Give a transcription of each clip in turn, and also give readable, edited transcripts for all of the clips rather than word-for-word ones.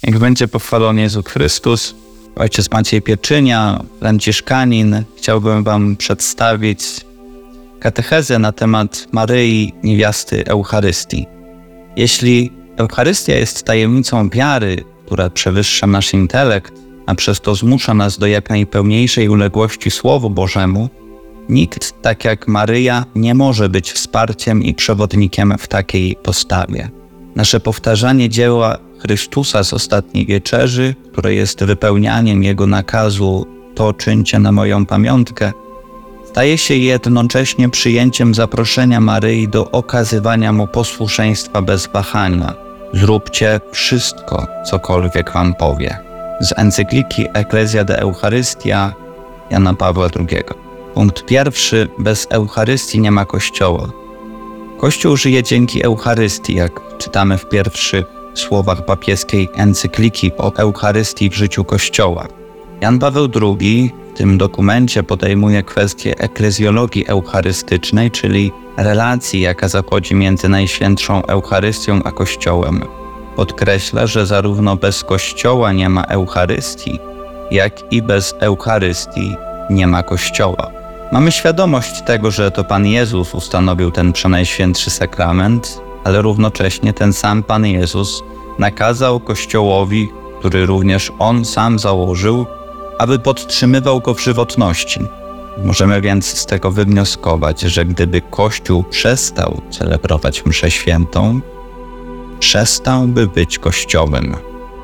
Niech będzie pochwalony Jezus Chrystus. Ojciec Maciej Pieczynia, franciszkanin. Chciałbym wam przedstawić katechezę na temat Maryi, niewiasty Eucharystii. Jeśli Eucharystia jest tajemnicą wiary, która przewyższa nasz intelekt, a przez to zmusza nas do jak najpełniejszej uległości Słowu Bożemu, nikt tak jak Maryja nie może być wsparciem i przewodnikiem w takiej postawie. Nasze powtarzanie dzieła Chrystusa z ostatniej wieczerzy, które jest wypełnianiem Jego nakazu „to czyńcie na moją pamiątkę”, staje się jednocześnie przyjęciem zaproszenia Maryi do okazywania Mu posłuszeństwa bez wahania. Zróbcie wszystko, cokolwiek Wam powie. Z encykliki Ecclesia de Eucharystia Jana Pawła II. Punkt pierwszy. Bez Eucharystii nie ma Kościoła. Kościół żyje dzięki Eucharystii, jak czytamy w pierwszych słowach papieskiej encykliki o Eucharystii w życiu Kościoła. Jan Paweł II w tym dokumencie podejmuje kwestię eklezjologii eucharystycznej, czyli relacji, jaka zachodzi między Najświętszą Eucharystią a Kościołem. Podkreśla, że zarówno bez Kościoła nie ma Eucharystii, jak i bez Eucharystii nie ma Kościoła. Mamy świadomość tego, że to Pan Jezus ustanowił ten przenajświętszy sakrament, ale równocześnie ten sam Pan Jezus nakazał Kościołowi, który również On sam założył, aby podtrzymywał go w żywotności. Możemy więc z tego wywnioskować, że gdyby Kościół przestał celebrować mszę świętą, przestałby być Kościołem.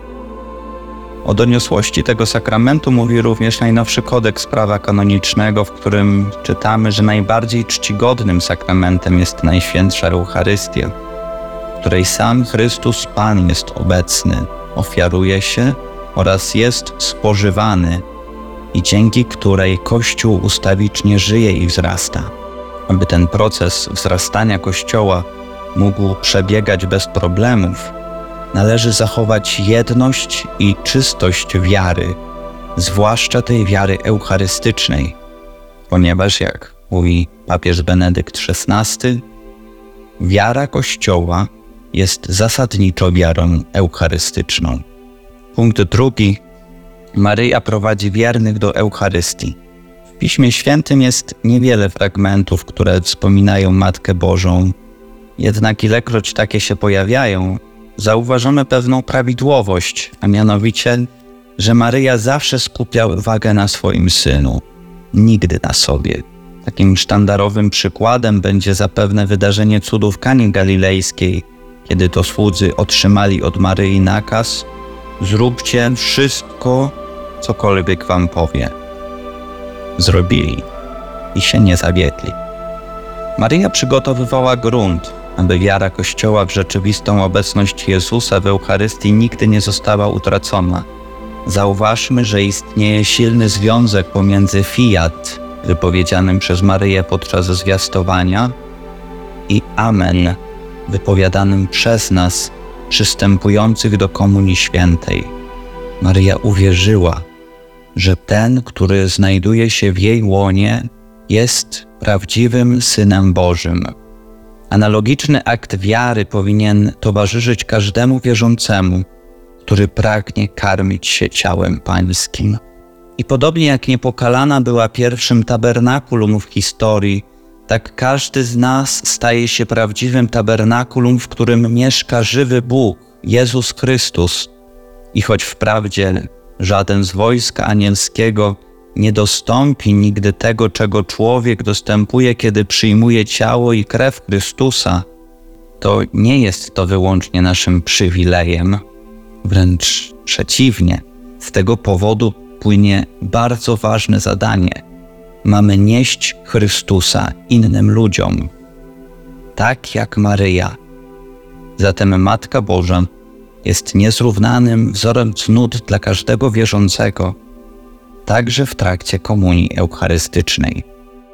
O doniosłości tego sakramentu mówi również najnowszy kodeks prawa kanonicznego, w którym czytamy, że najbardziej czcigodnym sakramentem jest Najświętsza Eucharystia, w której sam Chrystus Pan jest obecny, ofiaruje się oraz jest spożywany i dzięki której Kościół ustawicznie żyje i wzrasta. Aby ten proces wzrastania Kościoła mógł przebiegać bez problemów, należy zachować jedność i czystość wiary, zwłaszcza tej wiary eucharystycznej, ponieważ, jak mówi papież Benedykt XVI, wiara Kościoła jest zasadniczo wiarą eucharystyczną. Punkt drugi. Maryja prowadzi wiernych do Eucharystii. W Piśmie Świętym jest niewiele fragmentów, które wspominają Matkę Bożą, jednak ilekroć takie się pojawiają, zauważamy pewną prawidłowość, a mianowicie, że Maryja zawsze skupia uwagę na swoim Synu, nigdy na sobie. Takim sztandarowym przykładem będzie zapewne wydarzenie cudów Kani Galilejskiej, kiedy to słudzy otrzymali od Maryi nakaz: zróbcie wszystko, cokolwiek wam powie. Zrobili i się nie zawiedli. Maryja przygotowywała grunt, aby wiara Kościoła w rzeczywistą obecność Jezusa w Eucharystii nigdy nie została utracona. Zauważmy, że istnieje silny związek pomiędzy fiat, wypowiedzianym przez Maryję podczas zwiastowania, i amen, wypowiadanym przez nas, przystępujących do Komunii Świętej. Maryja uwierzyła, że ten, który znajduje się w jej łonie, jest prawdziwym Synem Bożym. Analogiczny akt wiary powinien towarzyszyć każdemu wierzącemu, który pragnie karmić się ciałem Pańskim. I podobnie jak niepokalana była pierwszym tabernakulum w historii, tak każdy z nas staje się prawdziwym tabernakulum, w którym mieszka żywy Bóg, Jezus Chrystus. I choć wprawdzie żaden z wojska anielskiego nie dostąpi nigdy tego, czego człowiek dostępuje, kiedy przyjmuje ciało i krew Chrystusa, to nie jest to wyłącznie naszym przywilejem. Wręcz przeciwnie, z tego powodu płynie bardzo ważne zadanie. Mamy nieść Chrystusa innym ludziom, tak jak Maryja. Zatem Matka Boża jest niezrównanym wzorem cnót dla każdego wierzącego, także w trakcie komunii eucharystycznej.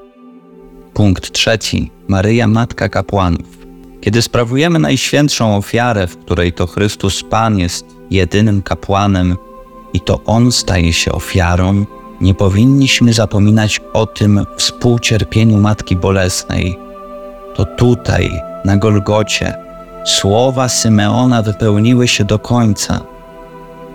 Punkt trzeci. Maryja, Matka Kapłanów. Kiedy sprawujemy najświętszą ofiarę, w której to Chrystus Pan jest jedynym kapłanem i to On staje się ofiarą, nie powinniśmy zapominać o tym współcierpieniu Matki Bolesnej. To tutaj, na Golgocie, słowa Symeona wypełniły się do końca.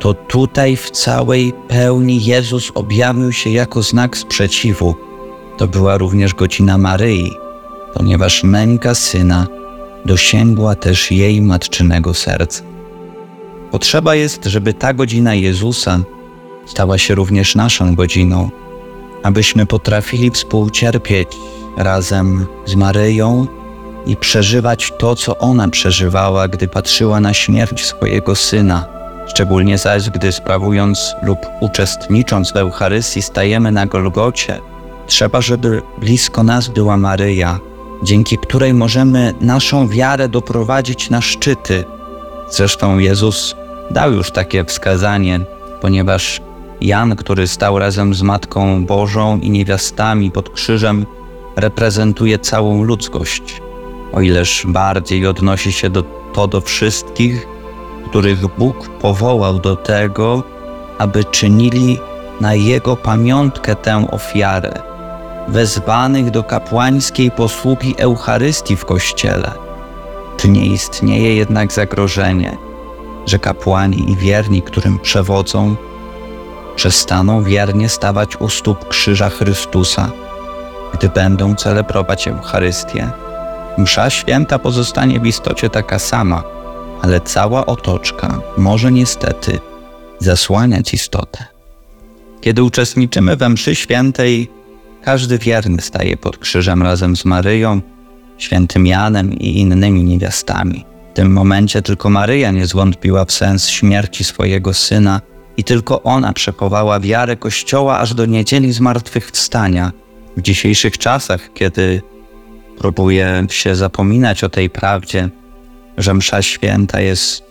to tutaj w całej pełni Jezus objawił się jako znak sprzeciwu. To była również godzina Maryi, ponieważ męka Syna dosięgła też jej matczynego serca. Potrzeba jest, żeby ta godzina Jezusa stała się również naszą godziną, abyśmy potrafili współcierpieć razem z Maryją i przeżywać to, co ona przeżywała, gdy patrzyła na śmierć swojego Syna. Szczególnie zaś, gdy sprawując lub uczestnicząc w Eucharystii stajemy na Golgocie, trzeba, żeby blisko nas była Maryja, dzięki której możemy naszą wiarę doprowadzić na szczyty. Zresztą Jezus dał już takie wskazanie, ponieważ Jan, który stał razem z Matką Bożą i niewiastami pod krzyżem, reprezentuje całą ludzkość, o ileż bardziej odnosi się to do wszystkich, których Bóg powołał do tego, aby czynili na Jego pamiątkę tę ofiarę, wezwanych do kapłańskiej posługi Eucharystii w Kościele. Czy nie istnieje jednak zagrożenie, że kapłani i wierni, którym przewodzą, przestaną wiernie stawać u stóp krzyża Chrystusa, gdy będą celebrować Eucharystię? Msza święta pozostanie w istocie taka sama, ale cała otoczka może niestety zasłaniać istotę. Kiedy uczestniczymy we mszy świętej, każdy wierny staje pod krzyżem razem z Maryją, świętym Janem i innymi niewiastami. W tym momencie tylko Maryja nie zwątpiła w sens śmierci swojego Syna i tylko ona przechowała wiarę Kościoła aż do niedzieli zmartwychwstania. W dzisiejszych czasach, kiedy próbuje się zapominać o tej prawdzie, że msza święta jest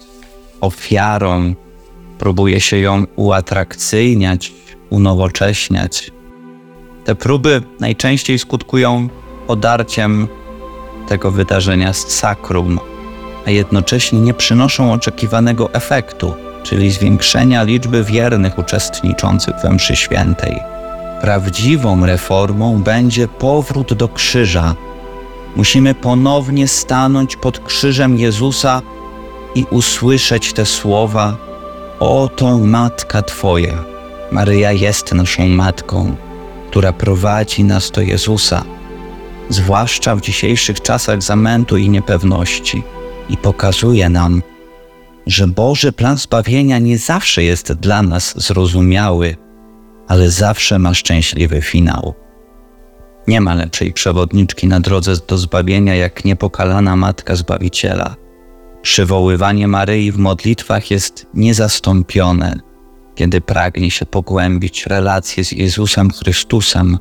ofiarą, próbuje się ją uatrakcyjniać, unowocześniać. Te próby najczęściej skutkują odarciem tego wydarzenia z sakrum, a jednocześnie nie przynoszą oczekiwanego efektu, czyli zwiększenia liczby wiernych uczestniczących we mszy świętej. Prawdziwą reformą będzie powrót do krzyża. Musimy ponownie stanąć pod krzyżem Jezusa i usłyszeć te słowa: oto Matka Twoja. Maryja jest naszą Matką, która prowadzi nas do Jezusa, zwłaszcza w dzisiejszych czasach zamętu i niepewności, i pokazuje nam, że Boży plan zbawienia nie zawsze jest dla nas zrozumiały, ale zawsze ma szczęśliwy finał. Nie ma lepszej przewodniczki na drodze do zbawienia jak niepokalana Matka Zbawiciela. Przywoływanie Maryi w modlitwach jest niezastąpione, kiedy pragnie się pogłębić relacje z Jezusem Chrystusem,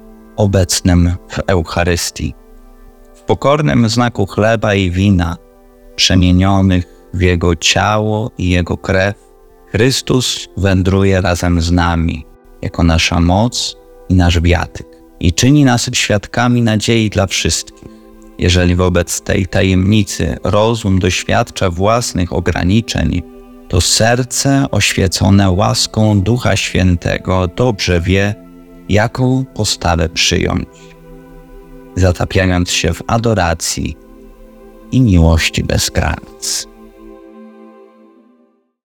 obecnym w Eucharystii. W pokornym znaku chleba i wina, przemienionych w Jego ciało i Jego krew, Chrystus wędruje razem z nami, jako nasza moc i nasz wiatyk, i czyni nas świadkami nadziei dla wszystkich. Jeżeli wobec tej tajemnicy rozum doświadcza własnych ograniczeń, to serce oświecone łaską Ducha Świętego dobrze wie, jaką postawę przyjąć, zatapiając się w adoracji i miłości bez granic.